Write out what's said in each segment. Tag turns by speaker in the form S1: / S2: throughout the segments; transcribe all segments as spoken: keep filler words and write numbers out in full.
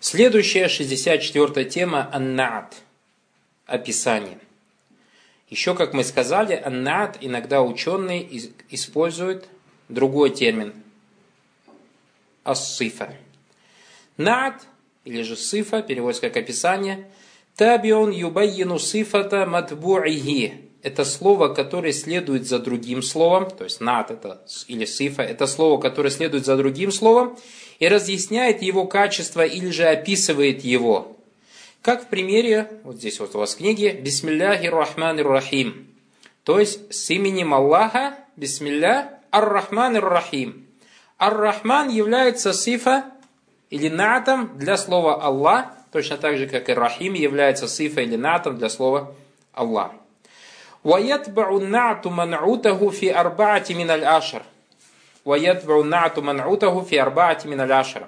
S1: Следующая, шестьдесят четвёртая тема, ан-на'ат, описание. Еще, как мы сказали, ан-на'ат иногда ученые используют другой термин, ас-сифа. На'ат, или же сифа, переводится как описание, табион юбайину сифата матбу'ихи. Это слово, которое следует за другим словом, то есть на'ат это, или сифа, это слово, которое следует за другим словом, и разъясняет его качество или же описывает его. Как в примере, вот здесь вот у вас в книге, бисмилляхи рахманир рахим. То есть с именем Аллаха, бисмилля, ар-рахманир рахим. Ар-рахман является сифа или на'атом для слова Аллах, точно так же, как и рахим является сифа или на'атом для слова Аллах. وَيَتْبَعُ النَّعْتُ مَنْعُوتَهُ فِي أَرْبَعَةِ مِنَ الْعَشْرِ وَيَتْبَعُ النَّعْتُ مَنْعُوتَهُ فِي أَرْبَعَةِ مِنَ الْعَشْرِ.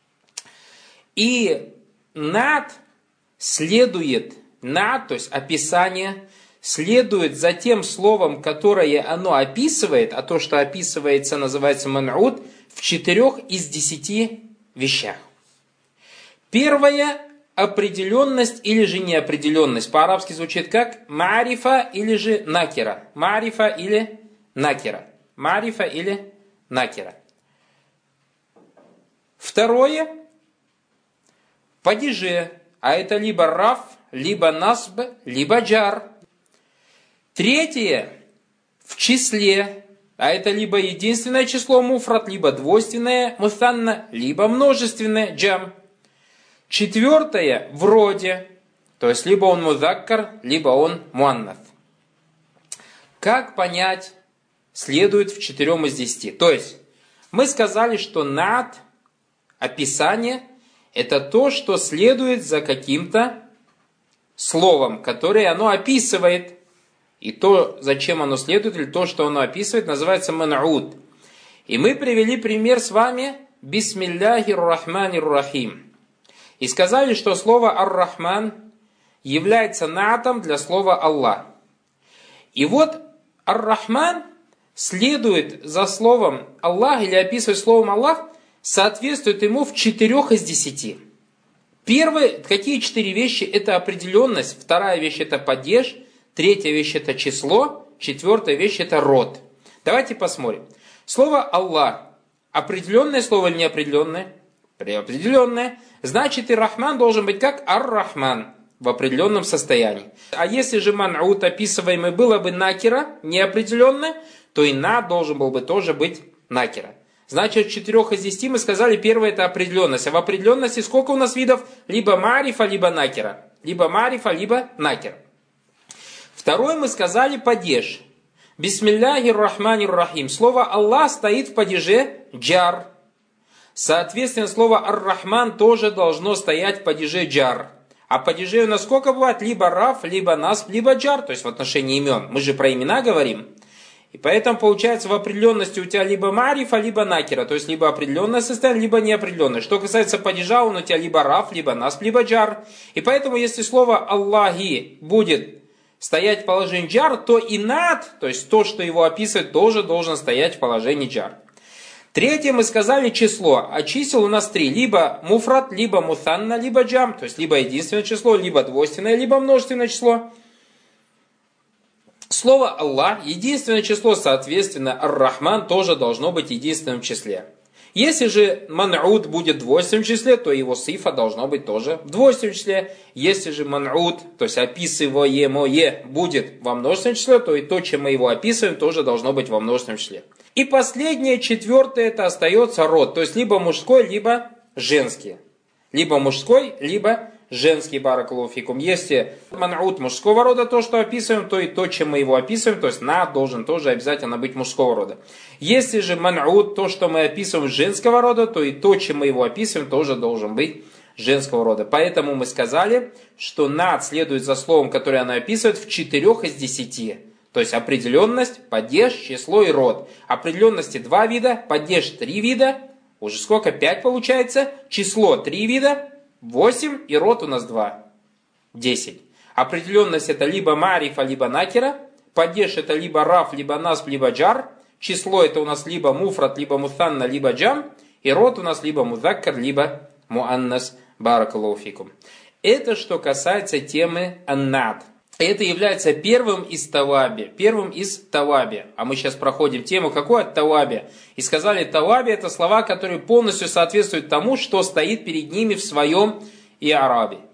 S1: И на'ат следует, на'ат, то есть описание, следует за тем словом, которое оно описывает, а то, что описывается, называется ман'ут, в четырех из десяти вещах. Первое – определенность или же неопределенность. По-арабски звучит как маарифа или же накира. Маарифа или накира. Маарифа или накира. Второе – падеже, а это либо раф, либо насб, либо джар. Третье – в числе, а это либо единственное число муфрат, либо двойственное мустанна, либо множественное джам. Четвертое – в роде, то есть либо он музаккар, либо он муаннат. Как понять, следует в четырем из десяти. То есть мы сказали, что на'ат, описание, это то, что следует за каким-то словом, которое оно описывает. И то, зачем оно следует, или то, что оно описывает, называется ман'ут. И мы привели пример с вами бисмилляхи рахманир рахим. И сказали, что слово ар-рахман является на'атом для слова Аллах. И вот ар-рахман следует за словом Аллах, или описывает словом Аллах, соответствует ему в четырех из десяти. Первые, какие четыре вещи? Это определенность, вторая вещь это падеж, третья вещь это число, четвертая вещь это род. Давайте посмотрим. Слово Аллах, определенное слово или неопределенное? Определенное. Значит, и рахман должен быть как ар-рахман, в определенном состоянии. А если же ман'ут описываемый было бы накира, неопределенное, то и на должен был бы тоже быть накира. Значит, в четырех из десяти мы сказали, первое это определенность. А в определенности сколько у нас видов? Либо марифа, либо накира. Либо марифа, либо накира. Второе мы сказали падеж. Бисмилляхи рахманир рахим. Слово Аллах стоит в падеже джар. Соответственно, слово ар-рахман тоже должно стоять в падеже джар. А падеже у нас сколько бывает? Либо раф, либо насб, либо джар. То есть в отношении имен. Мы же про имена говорим. И поэтому получается в определенности у тебя либо марифа, либо накира. То есть либо определенное состояние, либо неопределенное. Что касается падежа, он у тебя либо раф, либо насб, либо джар. И поэтому если слово Аллахи будет стоять в положении джар, то и над, то есть то, что его описывает, тоже должен стоять в положении джар. Третье мы сказали число, а чисел у нас три. Либо муфрат, либо мусанна, либо джам. То есть либо единственное число, либо двойственное, либо множественное число. Слово Аллах, единственное число, соответственно, ар-рахман тоже должно быть в единственном числе. Если же ман'ут будет в двойственном числе, то его сифа должно быть тоже в двойственном числе. Если же ман'ут, то есть описываемое, будет во множественном числе, то и то, чем мы его описываем, тоже должно быть во множественном числе. И последнее, четвертое, это остается род. То есть либо мужской, либо женский. Либо мужской, либо женский, баракаллаху фикум. Если ман'ут мужского рода, то, что описываем, то и то, чем мы его описываем, то есть на должен тоже обязательно быть мужского рода. Если же ман'ут, то, что мы описываем женского рода, то и то, чем мы его описываем, тоже должен быть женского рода. Поэтому мы сказали, что над следует за словом, которое она описывает, в четырех из десяти. То есть определенность, падеж, число и род. Определенности два вида, падеж три вида, уже сколько? пять получается, число три вида, восемь и род у нас два. десять. Определенность это либо марифа, либо накира. Падеж это либо раф, либо насб, либо джар. Число это у нас либо муфрат, либо мусанна, либо джам. И род у нас либо музаккар, либо муаннас Баракаллаху фикум. Это что касается темы аннат. Это является первым из таваби. Первым из таваби. А мы сейчас проходим тему, какой от таваби. И сказали, таваби это слова, которые полностью соответствуют тому, что стоит перед ними в своем иарабе.